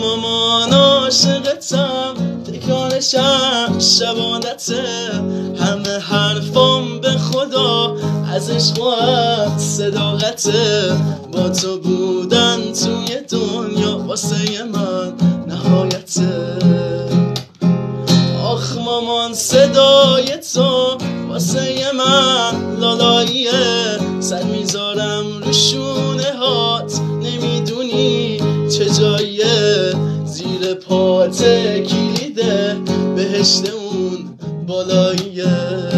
مامان عاشقتم، تکانشم شبانته، همه حرفام به خدا از عشق و از صداقته. با تو بودن توی دنیا واسه من نهایته. آخ مامان صدای تو واسه من لالاییه، سر میذارم رو شونه هات، نمیدونی چه جاییه. زیر پات کلیده بهشت اون بالاییه.